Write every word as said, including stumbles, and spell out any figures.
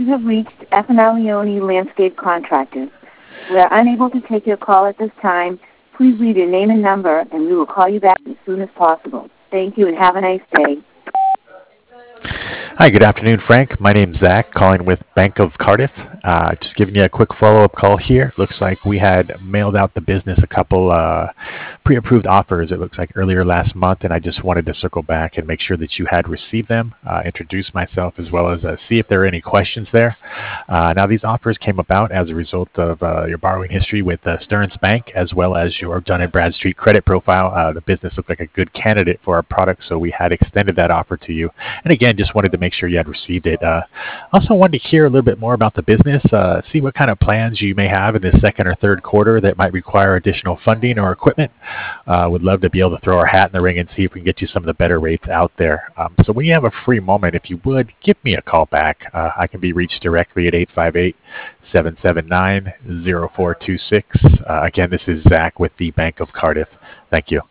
have reached F and L Leone Landscape Contractors. We are unable to take your call at this time. Please leave your name and number, and we will call you back as soon as possible. Thank you, and have a nice day. Hi, good afternoon, Frank. My name's Zach, calling with Bank of Cardiff. Uh, just giving you a quick follow-up call here. Looks like we had mailed out the business a couple uh, pre-approved offers, it looks like earlier last month, and I just wanted to circle back and make sure that you had received them, uh, introduce myself, as well as uh, see if there are any questions there. Uh, now, these offers came about as a result of uh, your borrowing history with uh, Stearns Bank, as well as your Dun and Bradstreet credit profile. Uh, the business looked like a good candidate for our product, so we had extended that offer to you. And again, just wanted to make sure you had received it. Uh, also wanted to hear a little bit more about the business, uh, see what kind of plans you may have in the second or third quarter that might require additional funding or equipment. Uh, would love to be able to throw our hat in the ring and see if we can get you some of the better rates out there. Um, so when you have a free moment, if you would, give me a call back. Uh, I can be reached directly at eight five eight, seven seven nine, zero four two six. Uh, again, this is Zach with the Bank of Cardiff. Thank you.